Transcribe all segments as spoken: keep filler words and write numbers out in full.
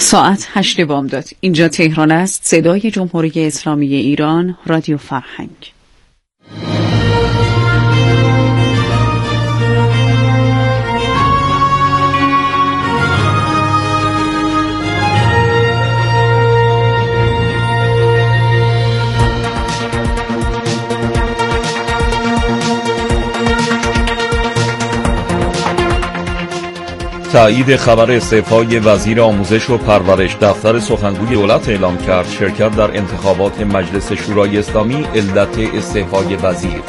ساعت هشت بامداد. اینجا تهران است. صدای جمهوری اسلامی ایران، رادیو فرهنگ. تایید خبر استعفای وزیر آموزش و پرورش. دفتر سخنگوی دولت اعلام کرد شرکت در انتخابات مجلس شورای اسلامی علت استعفای وزیر.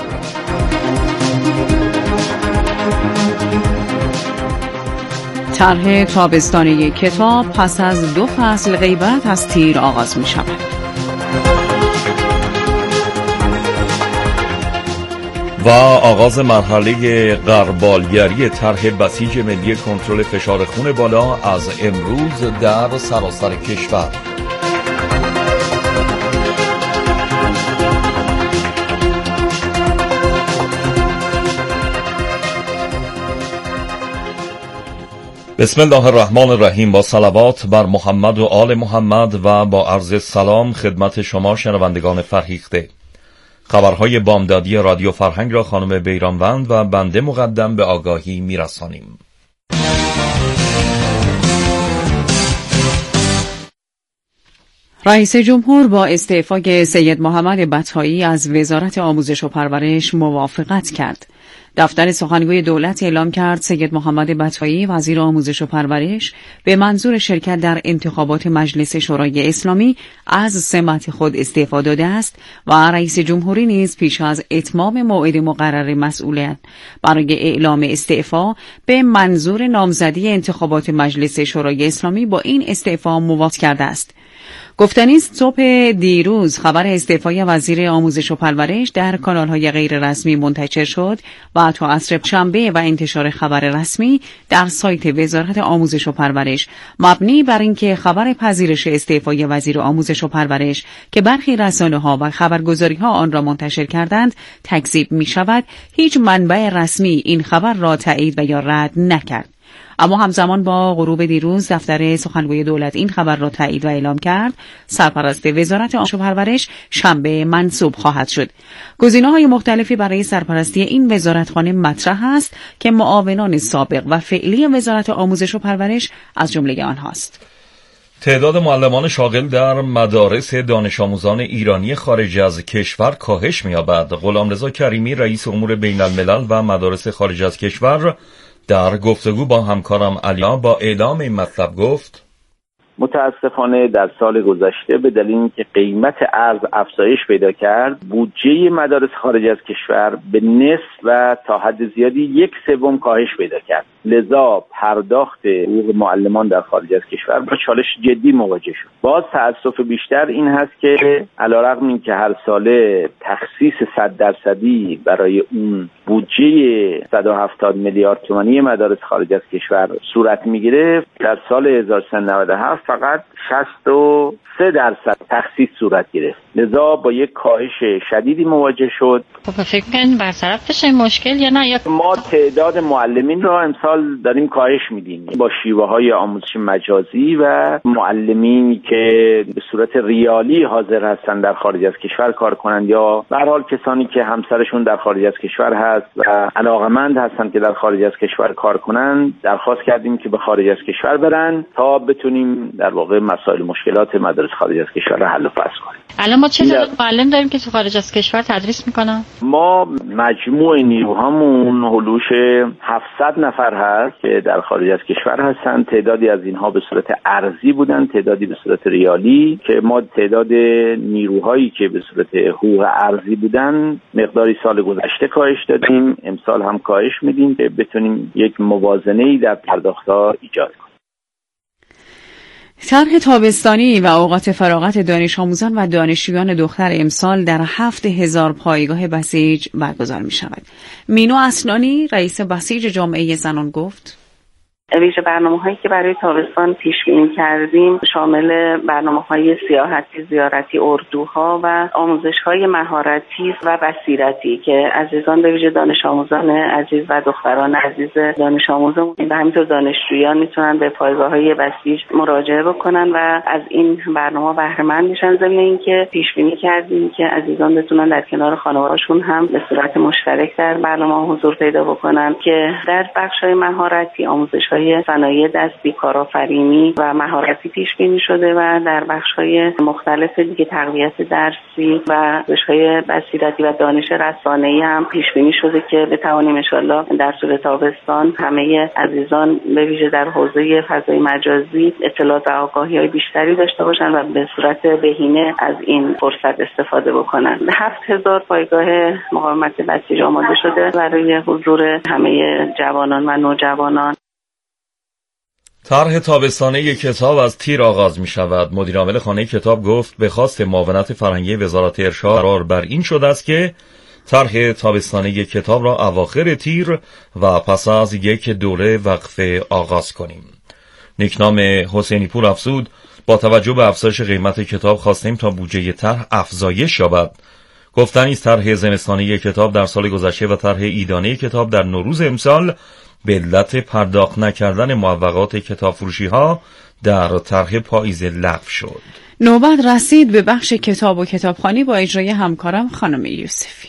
طرح تابستانی کتاب پس از دو فصل غیبت از تیر آغاز می شود. و آغاز مرحله غربالگری طرح بسیج ملی کنترل فشار خون بالا از امروز در سراسر کشور. بسم الله الرحمن الرحیم. با صلوات بر محمد و آل محمد و با عرض سلام خدمت شما شنوندگان فرهیخته. خبرهای بامدادی رادیو فرهنگ را خانم بیرانوند و بنده مقدم به آگاهی میرسانیم. رئیس جمهور با استعفای سید محمد بطایی از وزارت آموزش و پرورش موافقت کرد. دفتر سخنگوی دولت اعلام کرد سید محمد بطایی وزیر آموزش و پرورش به منظور شرکت در انتخابات مجلس شورای اسلامی از سمت خود استعفا داده است و رئیس جمهوری نیز پیش از اتمام موعد مقرر مسئولیت برای اعلام استعفا به منظور نامزدی انتخابات مجلس شورای اسلامی با این استعفا موافقت کرده است. گفتنی است صبح دیروز خبر استعفای وزیر آموزش و پرورش در کانال‌های غیر رسمی منتشر شد و تا عصر شنبه و انتشار خبر رسمی در سایت وزارت آموزش و پرورش مبنی بر اینکه خبر پذیرش استعفای وزیر آموزش و پرورش که برخی رسانه‌ها و خبرگزاری‌ها آن را منتشر کردند تکذیب می‌شود، هیچ منبع رسمی این خبر را تایید و یا رد نکرد. اما همزمان با غروب دیروز دفتر سخنگوی دولت این خبر را تایید و اعلام کرد سرپرست وزارت آموزش و پرورش شنبه منصوب خواهد شد. گزینه‌های مختلفی برای سرپرستی این وزارتخانه مطرح است که معاونان سابق و فعلی وزارت آموزش و پرورش از جمله آنهاست. تعداد معلمان شاغل در مدارس دانش آموزان ایرانی خارج از کشور کاهش می‌یابد. غلامرضا کریمی رئیس امور بین الملل و مدارس خارج از کشور در گفتگو با همکارم علیا با اعلام این مطلب گفت: متاسفانه در سال گذشته به دلیل اینکه قیمت ارز افزایش پیدا کرد، بودجه مدارس خارج از کشور به نصف و تا حد زیادی یک سوم کاهش پیدا کرد. لذا پرداخت حقوق معلمان در خارج از کشور با چالش جدی مواجه شد. باز تأسف بیشتر این هست که علیرغم اینکه هر ساله تخصیص صد درصدی برای اون بودجه صد و هفتاد میلیارد تومانی مدارس خارج از کشور صورت میگیره، در سال هزار و سیصد و نود و هفت فقط شصت و سه درصد تخصیص صورت گرفت. لذا با یک کاهش شدیدی مواجه شد. خب فکر کنید برطرف بشه این مشکل یا نه؟ یا ما تعداد معلمین را امسال داریم کاهش میدیم با شیوه های آموزش مجازی و معلمینی که به صورت ریالی حاضر هستن در خارج از کشور کار کنند یا به هر حال کسانی که همسرشون در خارج از کشور هست و علاقمند هستن که در خارج از کشور کار کنند، درخواست کردیم که به خارج از کشور برن تا بتونیم در واقع مسائل مشکلات مدارس خارج از کشور را حل و فصل کنیم. الان ما چه تعداد معلم داریم که تو خارج از کشور تدریس میکنن؟ ما مجموع نیروهامون حدود هفتصد نفر هست که در خارج از کشور هستن. تعدادی از اینها به صورت ارزی بودن، تعدادی به صورت ریالی، که ما تعداد نیروهایی که به صورت حقوق ارزی بودن مقداری سال گذشته کاهش دادیم، امسال هم کاهش میدیم که بتونیم یک موازنه‌ای در پرداخت‌ها ایجاد کنیم. طرح تابستانی و اوقات فراغت دانش آموزان و دانشجویان دختر امسال در هفت هزار پایگاه بسیج برگزار می شود. مینو اسنانی رئیس بسیج جامعه زنان گفت: ویژه برنامه‌هایی که برای تابستان پیش بینی کردیم شامل برنامه‌های سیاحتی، زیارتی، اردوها و آموزش‌های مهارتی و بصیرتی که عزیزان به ویژه دانش آموزان عزیز و دختران عزیز دانش آموزان و همینطور دانشجویان میتونن به پایگاه‌های بسیج مراجعه بکنن و از این برنامه بهره مند میشن. ضمن اینکه پیش بینی کردیم که عزیزان بتونن در کنار خانواده‌شون هم به صورت مشترک در برنامه حضور پیدا بکنن که در بخش‌های مهارتی آموزش‌های صنایع دستی، کارآفرینی و مهارتی پیش بینی شده و در بخش‌های مختلف دیگه تقویت درسی و آموزش‌های بصیرتی و دانش رسانه‌ای هم پیش بینی شده که بتوانیم ان شاءالله در طول تابستان همه عزیزان به ویژه در حوزه فضای مجازی اطلاعات و آگاهی‌های بیشتری داشته باشند و به صورت بهینه از این فرصت استفاده بکنند. هفت هزار پایگاه مقاومت بسیج آماده شده برای حضور همه جوانان و نوجوانان. طرح تابستانه کتاب از تیر آغاز می شود. مدیر عامل خانه کتاب گفت به خواست معاونت فرهنگی وزارت ارشاد قرار بر این شده است که طرح تابستانه کتاب را اواخر تیر و پس از یک دوره وقفه آغاز کنیم. نیکنام حسینی پور افزود با توجه به افزایش قیمت کتاب خواستیم تا بودجه طرح افزایش یابد. گفتنی است طرح زمستانی کتاب در سال گذشته و طرح عیدانه کتاب در نوروز امسال به علت پرداخت نکردن معوقات کتاب فروشی ها در طرح پاییزه لغو شد. نوبت رسید به بخش کتاب و کتابخوانی با اجرای همکارم خانم یوسفی.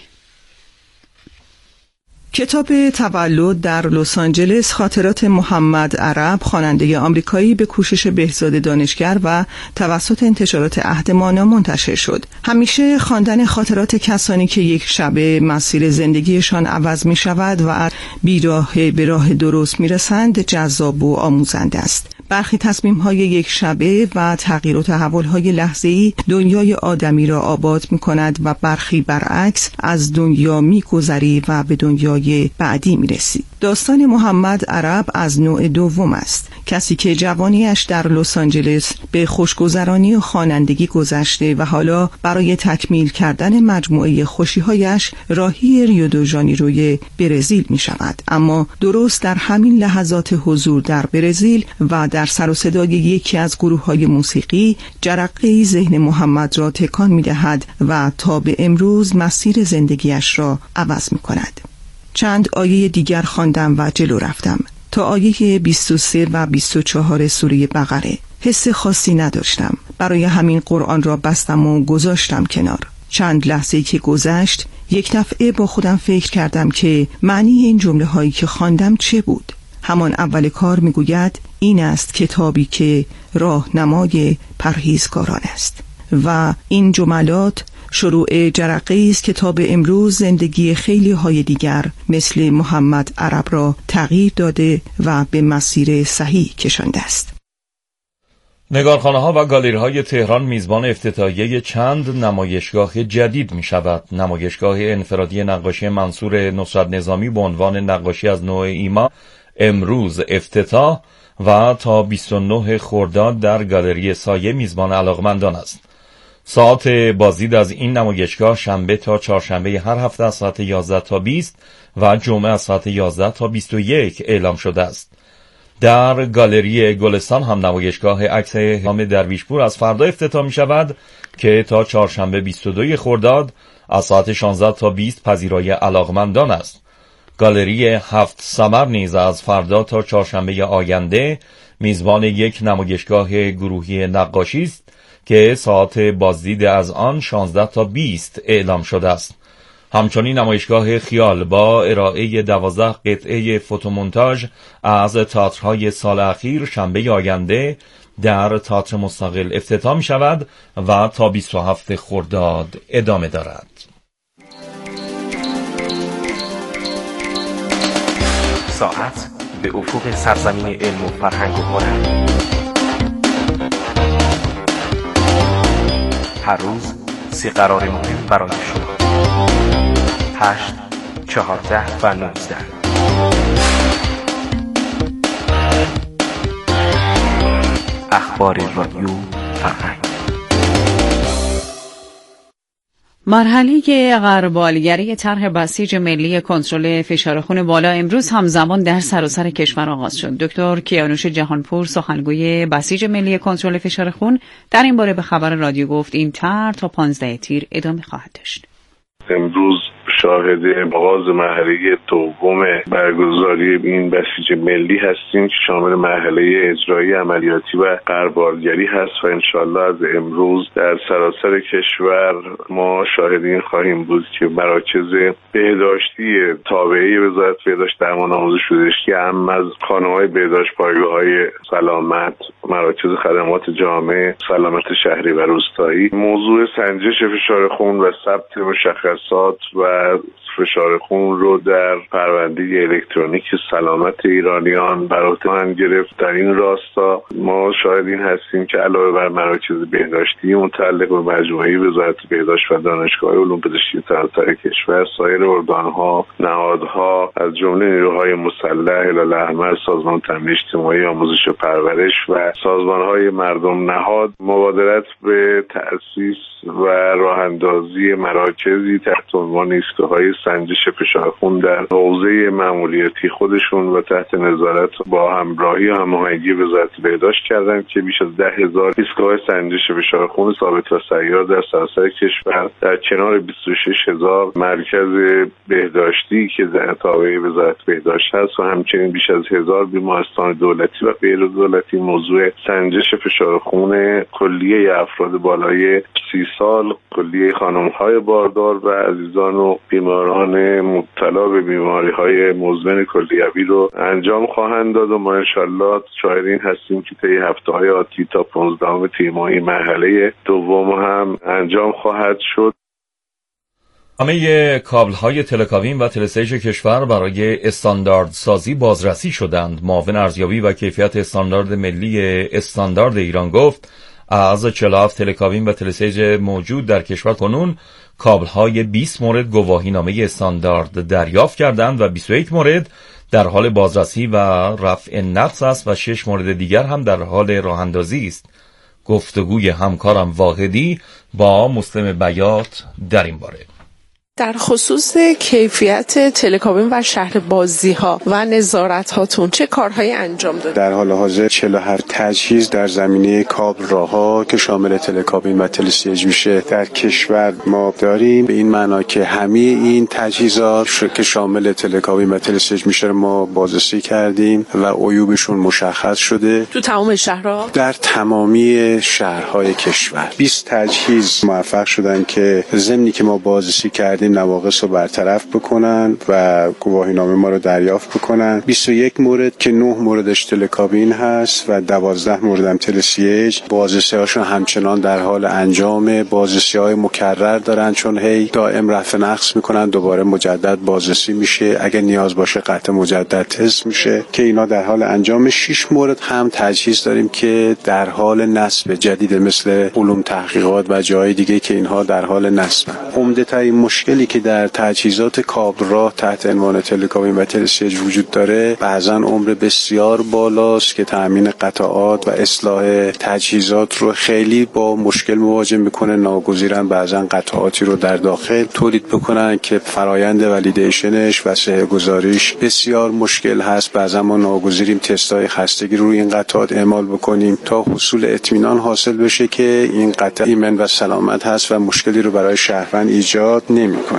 کتاب تولد در لس آنجلس، خاطرات محمد عرب، خواننده آمریکایی، به کوشش بهزاد دانشگر و توسط انتشارات عهد مانا منتشر شد. همیشه خواندن خاطرات کسانی که یک شبه مسیر زندگیشان عوض می شود و بیراه به راه درست می رسند جذاب و آموزنده است. برخی تصمیم‌های یک شبه و تغییر و تحول‌های لحظه‌ای دنیای آدمی را آباد می‌کند و برخی برعکس از دنیا می‌گذری و به دنیای بعدی می‌رسی. داستان محمد عرب از نوع دوم است. کسی که جوانیش در لس آنجلس به خوشگذرانی و خوانندگی گذشته و حالا برای تکمیل کردن مجموعه خوشی‌هایش راهی ریو دو ژانیروی برزیل می‌شود. اما درست در همین لحظات حضور در برزیل و در سر و صدای یکی از گروه‌های موسیقی جرقه‌ای ذهن محمد را تکان می‌دهد و تا به امروز مسیر زندگیش را عوض می‌کند. چند آیه دیگر خواندم و جلو رفتم تا آیه بیست و سه و بیست و چهار سوره بقره. حس خاصی نداشتم، برای همین قرآن را بستم و گذاشتم کنار. چند لحظه که گذشت یک دفعه با خودم فکر کردم که معنی این جمله هایی که خواندم چه بود. همان اول کار میگوید این است کتابی که راهنمای پرهیزکاران است و این جملات شروع جرقه‌ای است که تا به امروز زندگی خیلی های دیگر مثل محمد عرب را تغییر داده و به مسیر صحیح کشانده است. نگارخانه‌ها و گالری‌های تهران میزبان افتتاحیه چند نمایشگاه جدید می شود. نمایشگاه انفرادی نقاشی منصور نصرت نظامی به عنوان نقاشی از نوع ایما امروز افتتاح و تا بیست و نه خرداد در گالری سایه میزبان علاقمندان است. ساعت بازدید از این نمایشگاه شنبه تا چهارشنبه هر هفته از ساعت یازده تا بیست و جمعه از ساعت یازده تا بیست و یک اعلام شده است. در گالری گلستان هم نمایشگاه عکس هام درویشپور از فردا افتتاح می شود که تا چهارشنبه بیست و دو خرداد از ساعت شانزده تا بیست پذیرای علاقمندان است. گالری هفت ثمر نیز از فردا تا چهارشنبه آینده میزبان یک نمایشگاه گروهی نقاشی است که ساعت بازدید از آن شانزده تا بیست اعلام شده است. همچنین نمایشگاه خیال با ارائه دوازده قطعه فوتومونتاژ از تئاترهای سال اخیر شنبه آینده در تئاتر مستقل افتتاح می شود و تا بیست و هفت خرداد ادامه دارد. ساعت به افق سرزمین علم و فرهنگ و هنر. هر روز سی قرار مهم برای شما. هشت، چهارده و نوزده. اخبار رادیو فرهنگ. مرحله غربالگری طرح بسیج ملی کنترل فشار خون بالا امروز همزمان در سراسر کشور آغاز شد. دکتر کیانوش جهانپور سخنگوی بسیج ملی کنترل فشار خون در این باره به خبر رادیو گفت این طرح تا پانزده تیر ادامه خواهد داشت. امروز شاهد آغاز مرحله دوم برگزاری این بسیج ملی هستیم که شامل مرحله اجرایی عملیاتی و غربالگری هست و انشالله از امروز در سراسر کشور ما شاهدین خواهیم بود که مراکز بهداشتی تابعه وزارت بهداشت درمان آموزش پزشکی هم از خانه‌های بهداشت، پایگاه‌های سلامت، مراکز خدمات جامعه سلامت شهری و روستایی موضوع سنجش فشار خون و ثبت مشخصات و فشار خون رو در پرونده الکترونیک سلامت ایرانیان برای گرفت. در این راستا ما شاهدین هستیم که علاوه بر مراکز بهداشتی متعلق به مجموعه وزارت بهداشت و دانشگاه علوم پزشکی سراسر کشور، سایر ارگان‌ها، نهادها از جمله نیروهای مسلح، هلال احمر، سازمان تامین اجتماعی، آموزش و پرورش و سازمان‌های مردم نهاد مبادرت به تأسیس و راه اندازی مراکزی تحت عنوان ایستگاه‌های سنجش فشار خون در حوزه مأموریتی خودشون و تحت نظارت با همراهی و هماهنگی وزارت بهداشت کردند که بیش از ده هزار ایستگاه سنجش فشار خون ثابت و سیار در سراسر کشور در کنار بیست و شش هزار مرکز بهداشتی که در تابع وزارت بهداشت هست و همچنین بیش از هزار بیمارستان دولتی و غیر دولتی موضوع سنجش فشار خون کلیه افراد بالای سی سال، کلیه خانم‌های باردار و عزیزان و بیماران مبتلا به بیماری‌های مزمن کلیوی رو انجام خواهند داد و ما انشالله شاهدین هستیم که طی هفته‌های آتی تا پانزدهم تیر ماهی مرحله دوم هم انجام خواهد شد. همه کابل‌های تلکابین و تلسیج کشور برای استاندارد سازی بازرسی شدند. معاون ارزیابی و کیفیت استاندارد ملی استاندارد ایران گفت از چهل و هفت تلکابین و تلسیج موجود در کشور کنون کابل‌های بیست مورد گواهینامه استاندارد دریافت کردند و بیست و یک مورد در حال بازرسی و رفع نقص است و شش مورد دیگر هم در حال راه‌اندازی است. گفتگوی همکارم واحدی با مسلم بیات در این باره. در خصوص کیفیت تلکابین و شهر بازی ها و نظارت هاتون چه کارهایی انجام دادید؟ در حال حاضر چهل و هفت تجهیز در زمینه کابل راهها که شامل تلکابین و تلسیج میشه در کشور ما داریم. به این معنا که همه این تجهیزات که شامل تلکابین و تلسیج میشه ما بازرسی کردیم و عیوبشون مشخص شده. تو تمام شهرها؟ در تمامی شهرهای کشور بیست تجهیز موفق شدن که ضمنی که ما بازرسی کردیم نواقص رو برطرف بکنن و گواهینامه ما رو دریافت بکنن. بیست و یک مورد که نه موردش تلکابین هست و دوازده مورد هم تلسیج. بازرسی هاشون همچنان در حال انجام، بازرسی های مکرر دارن چون هی دائم رفع نقص میکنن، دوباره مجدد بازرسی میشه، اگه نیاز باشه قطع مجدد تست میشه که اینا در حال انجام. شش مورد هم تجهیز داریم که در حال نصب جدید مثل علوم تحقیقات و جای دیگه که اینها در حال نصبن. عمده ترین مشکلی که در تجهیزات کابل راه تحت عنوان تلکابین و تلسیج وجود داره بعضا عمر بسیار بالاست که تامین قطعات و اصلاح تجهیزات رو خیلی با مشکل مواجه میکنه. ناگزیرن بعضا قطعاتی رو در داخل تولید بکنن که فرایند ولیدیشنش و صحه گذاریش بسیار مشکل هست. بعضا ما ناگزیریم تستای خستگی رو روی این قطعات اعمال بکنیم تا حصول اطمینان حاصل بشه که این قطعه ایمن و سلامت هست و مشکلی رو برای شهروند ایجاد نمیکنه.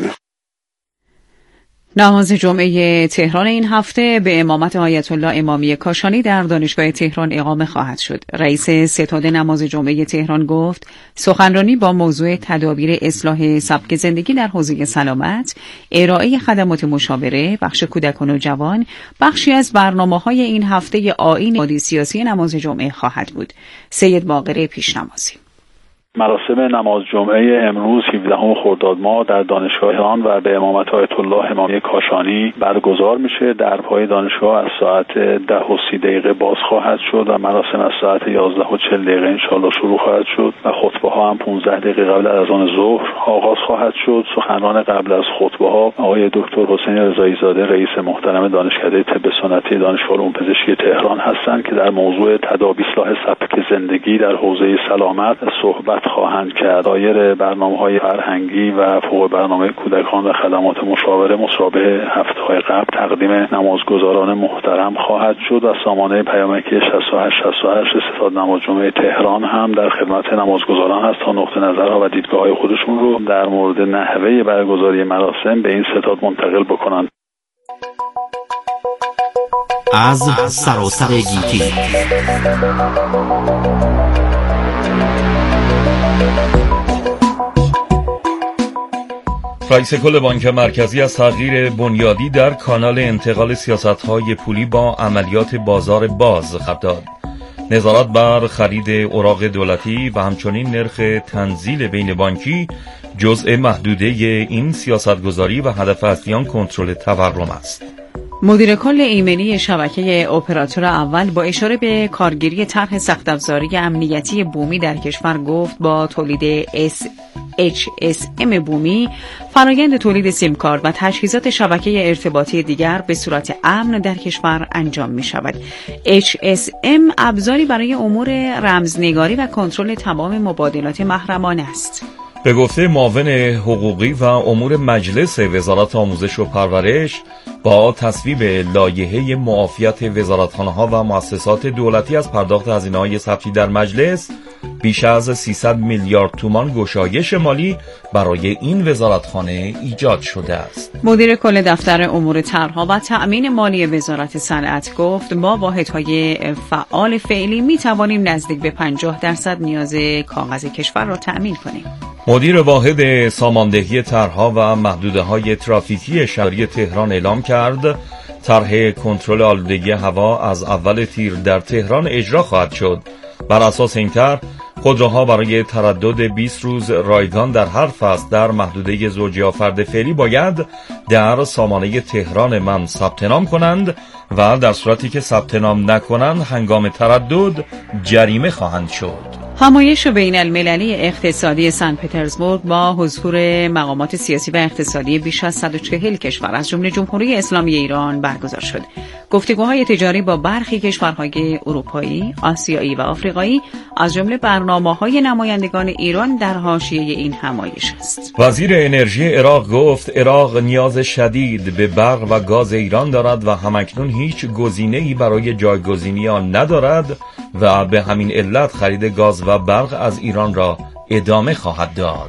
نماز جمعه تهران این هفته به امامت آیت الله امامی کاشانی در دانشگاه تهران اقامه خواهد شد. رئیس ستاد نماز جمعه تهران گفت سخنرانی با موضوع تدابیر اصلاح سبک زندگی در حوزه سلامت، ارائه خدمات مشاوره، بخش کودکان و جوان بخشی از برنامه‌های این هفته آیین سیاسی نماز جمعه خواهد بود. سید باقر پیشنمازی. مراسم نماز جمعه امروز هفدهم خرداد ماه در دانشگاه تهران و به امامت آیت الله امامی کاشانی برگزار میشه. در پای دانشگاه از ساعت ده و سی دقیقه باز خواهد شد و مراسم از ساعت یازده و چهل دقیقه انشاءالله شروع خواهد شد و خطبه ها هم پانزده دقیقه قبل از آن ظهر آغاز خواهد شد. سخنران قبل از خطبه ها آقای دکتر حسین رضایی زاده رئیس محترم دانشکده طب سنتی دانشگاه علوم پزشکی تهران هستند که که در موضوع تداعی اصلاح سبک زندگی در حوزه سلامت صحبت خواهند کرد. دایر برنامه‌های فرهنگی و فوق برنامه کودکان و خدمات مشاوره مشابه هفته‌های قبل تقدیم نمازگزاران محترم خواهد شد و سامانه پیامکی شصت و هشت شصت و هشت ستاد نماز جمعه تهران هم در خدمت نمازگزاران هست تا نقطه نظرها و دیدگاه‌های خودشون رو در مورد نحوه برگزاری مراسم به این ستاد منتقل بکنند. از سراسر گیتی رئیس کل بانک مرکزی از تغییر بنیادی در کانال انتقال سیاست‌های پولی با عملیات بازار باز خبر داد. نظارت بر خرید اوراق دولتی و همچنین نرخ تنزیل بین بانکی جزء محدوده این سیاستگذاری و هدف اصلی آن کنترل تورم است. مدیر کل ایمنی شبکه اپراتور اول با اشاره به کارگیری طرح سخت‌افزاری امنیتی بومی در کشور گفت با تولید اچ اس ام بومی فرآیند تولید سیم کارت و تجهیزات شبکه ارتباطی دیگر به صورت امن در کشور انجام می شود. اچ اس ام ابزاری برای امور رمزنگاری و کنترل تمام مبادلات محرمانه است. به گفته معاون حقوقی و امور مجلس وزارت آموزش و پرورش، با تصویب لایحه معافیت وزارتخانه‌ها و مؤسسات دولتی از پرداخت هزینه‌های ثبتی در مجلس، بیش از سیصد میلیارد تومان گشایش مالی برای این وزارتخانه ایجاد شده است. مدیر کل دفتر امور طرح‌ها و تأمین مالی وزارت صنعت گفت با واحدهای فعال فعلی می توانیم نزدیک به پنجاه درصد نیاز کاغذ کشور را تأمین کنیم. مدیر واحد ساماندهی طرح‌ها و محدوده‌های ترافیکی شهری تهران اعلام کرد طرح کنترل آلودگی هوا از اول تیر در تهران اجرا خواهد شد. بر اساس این طرح خودروها برای تردد بیست روز رایگان در هر فصل در محدوده زوج یا فرد فعلی باید در سامانه تهران من ثبت نام کنند و در صورتی که ثبت نام نکنند هنگام تردد جریمه خواهند شد. همایش بین المللی اقتصادی سن پترزبورگ با حضور مقامات سیاسی و اقتصادی بیش از صد و چهل کشور از جمله جمهوری اسلامی ایران برگزار شد. گفتگوهای تجاری با برخی کشورهای اروپایی، آسیایی و آفریقایی از جمله برنامه‌های نمایندگان ایران در حاشیه این همایش است. وزیر انرژی عراق گفت عراق نیاز شدید به برق و گاز ایران دارد و همکنون هیچ گزینه‌ای برای جایگزینی آن ندارد و به همین علت خرید گاز و برق از ایران را ادامه خواهد داد.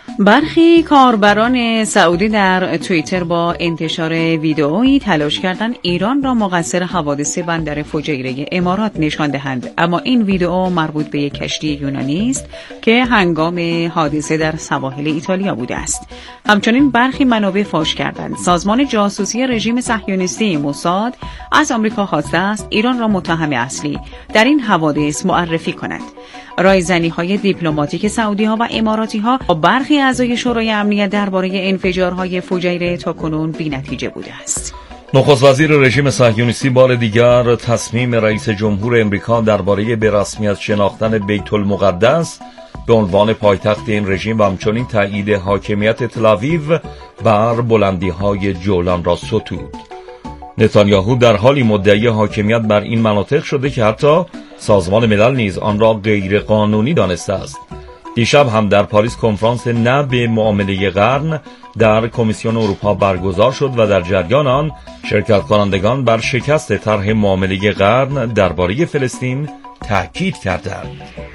برخی کاربران سعودی در توییتر با انتشار ویدئویی تلاش کردند ایران را مقصر حوادث بندر فجیره امارات نشان دهند، اما این ویدئو مربوط به یک کشتی یونانی است که هنگام حادثه در سواحل ایتالیا بوده است. همچنین برخی منابع فاش کردند سازمان جاسوسی رژیم صهیونیستی موساد از آمریکا خواسته است ایران را متهم اصلی در این حوادث معرفی کند. رایزنی‌های دیپلماتیک سعودی‌ها و اماراتی‌ها با برخی اعضای شورای امنیت درباره انفجارهای فجیره تاکنون بی‌نتیجه بوده است. نخست وزیر رژیم صهیونیستی بار دیگر تصمیم رئیس جمهور امریکا درباره به رسمیت شناختن بیت المقدس به عنوان پایتخت این رژیم و همچنین تایید حاکمیت تل‌آویو بر بلندی‌های جولان را ستود. نتانیاهو در حالی مدعی حاکمیت بر این مناطق شده که حتی سازمان ملل نیز آن را غیر قانونی دانسته است. دیشب هم در پاریس کنفرانس نه به معامله قرن در کمیسیون اروپا برگزار شد و در جریان آن شرکت کنندگان بر شکست طرح معامله قرن درباره فلسطین تاکید کردند.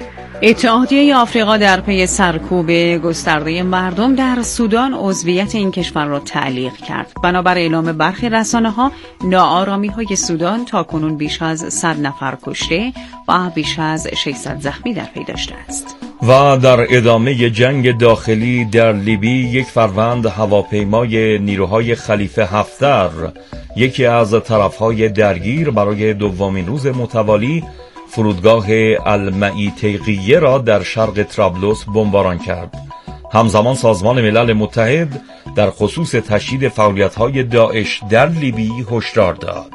اتحادیه آفریقا در پی سرکوب گسترده مردم در سودان عضویت این کشور را تعلیق کرد. بنابر اعلام برخی رسانه‌ها ناآرامی‌های سودان تاکنون بیش از صد نفر کشته و بیش از ششصد زخمی در پی داشته است. و در ادامه جنگ داخلی در لیبی یک فروند هواپیمای نیروهای خلیفه حفتر یکی از طرفهای درگیر برای دومین روز متوالی فرودگاه المعیتیقیه را در شرق طرابلس بمباران کرد. همزمان سازمان ملل متحد در خصوص تشدید فعالیت‌های داعش در لیبی هشدار داد.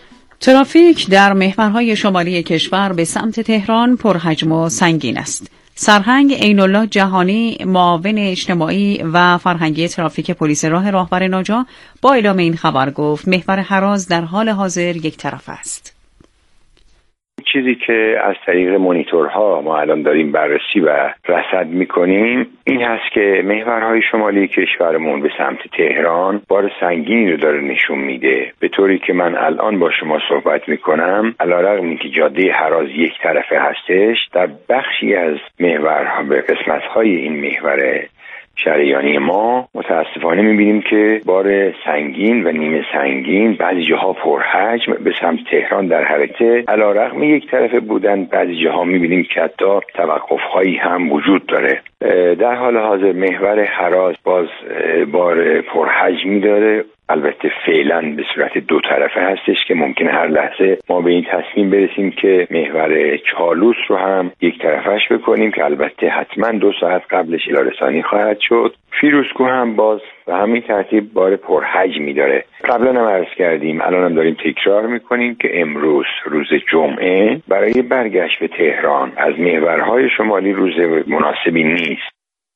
ترافیک در محورهای شمالی کشور به سمت تهران پرحجم و سنگین است. سرهنگ عین‌الله جهانی، معاون اجتماعی و فرهنگی ترافیک پلیس راه راهبر ناجا، با اعلام این خبر گفت محور هراز در حال حاضر یک طرف است. چیزی که از طریق مانیتورها ما الان داریم بررسی و رصد میکنیم این هست که محورهای شمالی کشورمون به سمت تهران بار سنگینی رو داره نشون میده، به طوری که من الان با شما صحبت میکنم علیرغم اینکه جاده هراز یک طرفه هستش، در بخشی از محورها به قسمت‌های این محور شریانی ما متاسفانه میبینیم که بار سنگین و نیمه سنگین بعضی جاها پرحجم به سمت تهران در حرکت، علیرغم یک طرفه بودن بعضی جاها میبینیم که حتی توقف‌هایی هم وجود داره. در حال حاضر محور هراز باز بار پرحجمی داره، البته فعلا به صورت دو طرفه هستش که ممکنه هر لحظه ما به این تصمیم برسیم که محور چالوس رو هم یک طرفش بکنیم که البته حتما دو ساعت قبلش اعلام خواهد شد. فیروزکوه هم باز به همین ترتیب بار پرحجمی داره. قبلا هم عرض کردیم، الان هم داریم تکرار میکنیم که امروز روز جمعه برای برگشت به تهران از محورهای شمالی روز مناسبی نیست.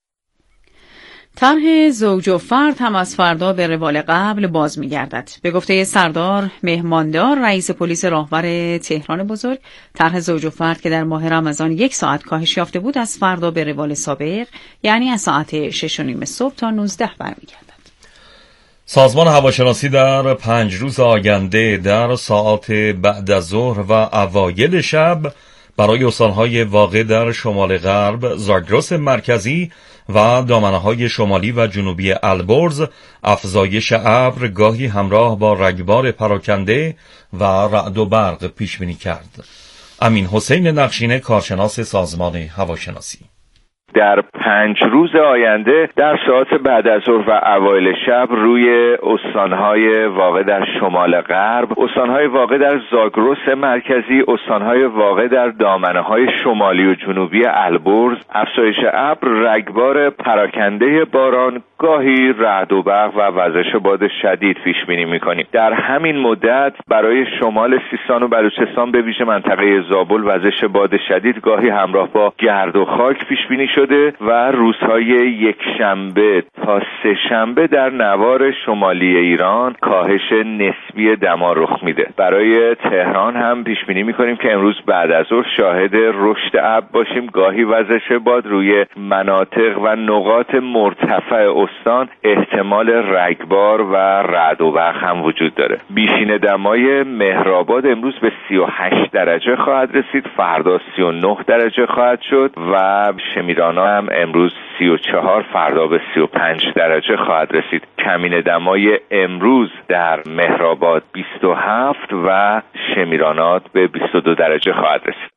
طرح زوج و فرد هم از فردا به روال قبل باز می‌گردد. به گفته سردار مهماندار رئیس پلیس راهبر تهران بزرگ، طرح زوج و فرد که در ماه رمضان یک ساعت کاهش یافته بود از فردا به روال سابق، یعنی از ساعت شش و نیم صبح تا نوزده برمیگردد. سازمان هواشناسی در پنج روز آینده در ساعات بعد از ظهر و اوایل شب برای استان‌های واقع در شمال غرب، زاگرس مرکزی و دامنه‌های شمالی و جنوبی البرز افزایش ابر گاهی همراه با رگبار پراکنده و رعد و برق پیش بینی کرد. امین حسین نقشینه، کارشناس سازمان هواشناسی: در پنج روز آینده در ساعات بعد از ظهر و اوایل شب روی استانهای واقع در شمال غرب، استانهای واقع در زاگرس مرکزی، استانهای واقع در دامنه‌های شمالی و جنوبی البرز افزایش ابر، رگبار پراکنده باران، گاهی رعد و برق و وزش باد شدید پیش بینی می‌کنیم. در همین مدت برای شمال سیستان و بلوچستان به ویژه منطقه زابل وزش باد شدید گاهی همراه با گرد و خاک پیش بینی شده و روزهای یک شنبه تا سه شنبه در نوار شمالی ایران کاهش نسبی دما رخ میده. برای تهران هم پیش بینی میکنیم که امروز بعد از ظهر شاهد رشد ابر باشیم، گاهی وزش باد روی مناطق و نقاط مرتفع استان احتمال رگبار و رعد و برق هم وجود داره. بیشین دمای مهرآباد امروز به سی و هشت درجه خواهد رسید، فردا سی و نه درجه خواهد شد و شمیران‌ها هم امروز سی و چهار، فردا به سی و پنج درجه خواهد رسید. کمین دمای امروز در مهرآباد بیست و هفت و شمیرانات به بیست و دو درجه خواهد رسید.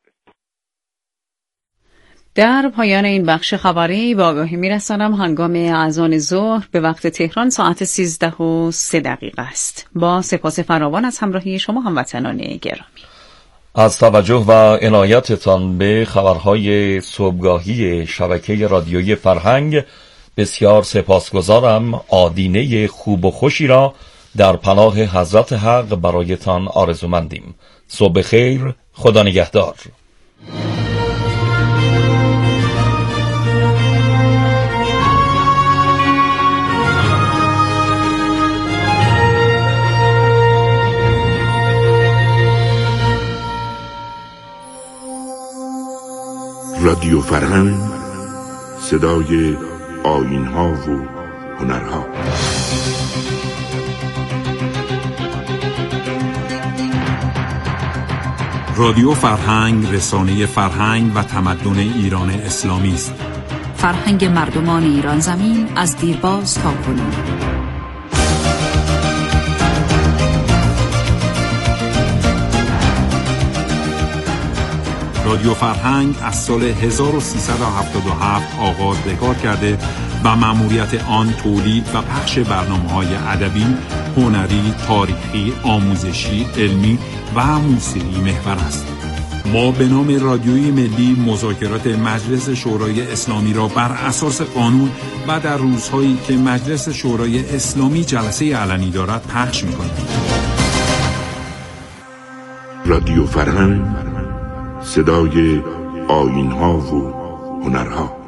در پایان این بخش خبری با آگاهی میرسانم هنگام اذان ظهر به وقت تهران ساعت سیزده و سه دقیقه است. با سپاس فراوان از همراهی شما هموطنان گرامی. از توجه و عنایتتان به خبرهای صبحگاهی شبکه رادیویی فرهنگ بسیار سپاسگزارم. آدینه خوب و خوشی را در پناه حضرت حق برایتان آرزومندیم. صبح خیر، خدا نگهدار. رادیو فرهنگ، صدای آیین‌ها و هنرها. رادیو فرهنگ رسانه فرهنگ و تمدن ایران اسلامی است. فرهنگ مردمان ایران زمین از دیرباز تا کنون. رادیو فرهنگ از سال هزار و سیصد و هفتاد و هفت آغاز به کار کرده و مأموریت آن تولید و پخش برنامه‌های ادبی، هنری، تاریخی، آموزشی، علمی و موسیقی محور است. ما به نام رادیوی ملی مذاکرات مجلس شورای اسلامی را بر اساس قانون و در روزهایی که مجلس شورای اسلامی جلسه علنی دارد پخش می‌کنیم. رادیو فرهنگ، صدای آیین‌ها و هنرها.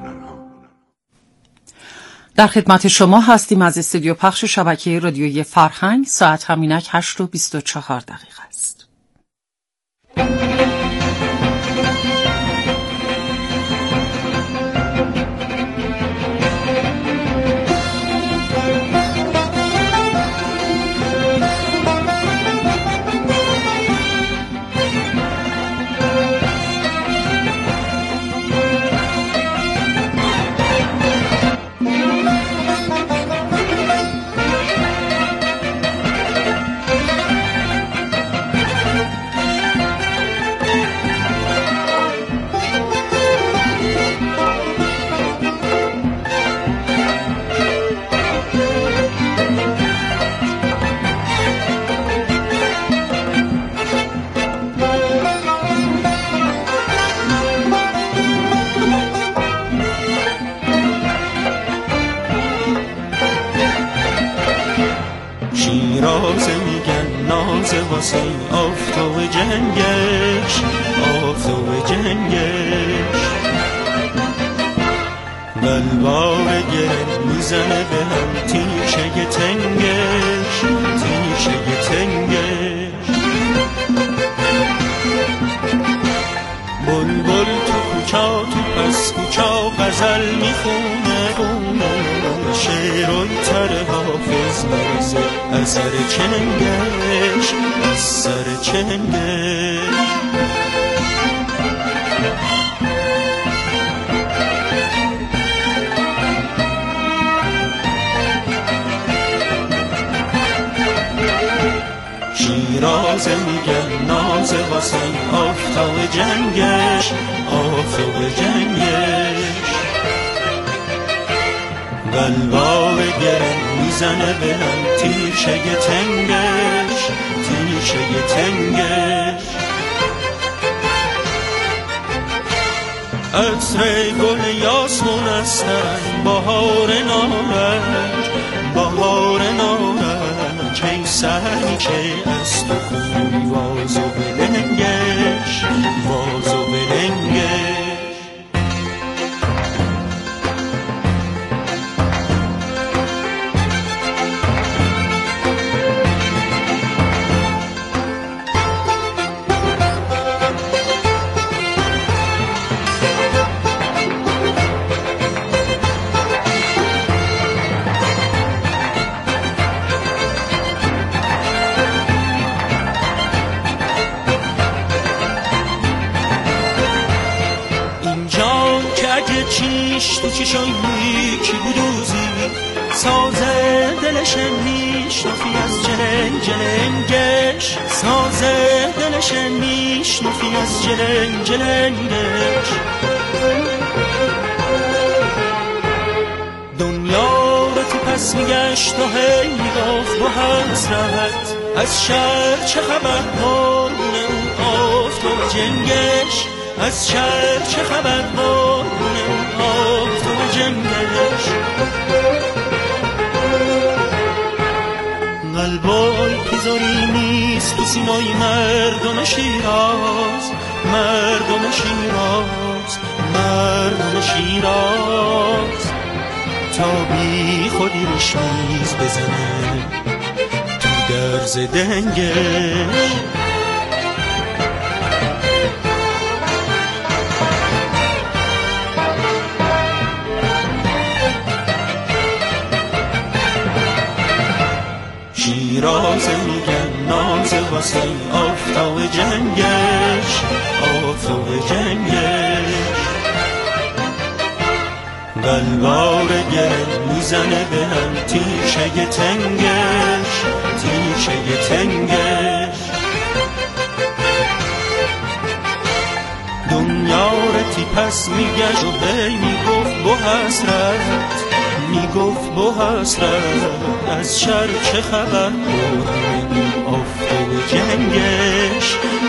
در خدمت شما هستیم از استودیو پخش شبکه رادیویی فرهنگ. ساعت همینک هشت و بیست و چهار دقیقه است. شیرازه میگن نازه واسه آفتاب جنگش، آفتاب جنگش بلوار گرد میزنه به هم تیشه تنگش، تیشه تنگش بلبل تو کوچا تو پس کوچا غزل میخونه خونه شعرهای تر حافظ مرزه از سر چنگش، از سر چنگش شیرازه میگن نازه واسه آفتاب جنگش، آفتاب جنگش بلوار گرم میزنه به هم تیشه تنگش، تیشه تنگش عطر گل یاسمون هستن بهار نارنج، بهار نارنج ای سری که از تو خوی وازو بلنگش، وازو بلنگش چیش تو چیشای یکی بودوزی سازه دلشن میشنفی از جلنگ جلنگش، سازه دلشن میشنفی از جلنگ جلنگش دنیا رو تو پس میگشت و هی میگفت با حسرت از شهر چه خبر مونه اون آفتاب جنگش، از شهر چه خبر مونه اون آفتاب جنگش قلبای پیزاری نیست تو سینای مردم شیراز، مردم شیراز، مردم شیراز تا بی خودی ریشمیز بزنه تو درز دنگش شیرازه میگن نازه واسه آفتاب جنگش، آفتاب جنگش بلوار گرم میزنه به هم تیشه تنگش، تیشه تنگش دنیا رو تی پس میگشت و هی میگفت با حسرت، میگفت با حسرت از شر چه خبر بود آفتاب جنگش،